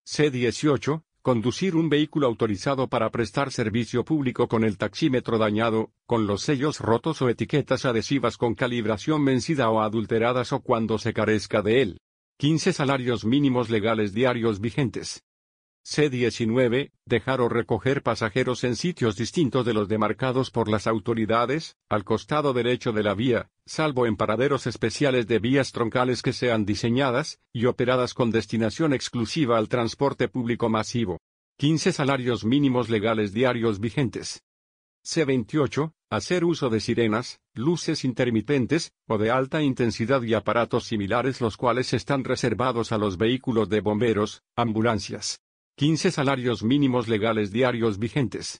C18. Conducir un vehículo autorizado para prestar servicio público con el taxímetro dañado, con los sellos rotos o etiquetas adhesivas con calibración vencida o adulteradas o cuando se carezca de él. 15 salarios mínimos legales diarios vigentes. C19. Dejar o recoger pasajeros en sitios distintos de los demarcados por las autoridades, al costado derecho de la vía, salvo en paraderos especiales de vías troncales que sean diseñadas y operadas con destinación exclusiva al transporte público masivo. 15 salarios mínimos legales diarios vigentes. C28. Hacer uso de sirenas, luces intermitentes, o de alta intensidad y aparatos similares los cuales están reservados a los vehículos de bomberos, ambulancias. 15 salarios mínimos legales diarios vigentes.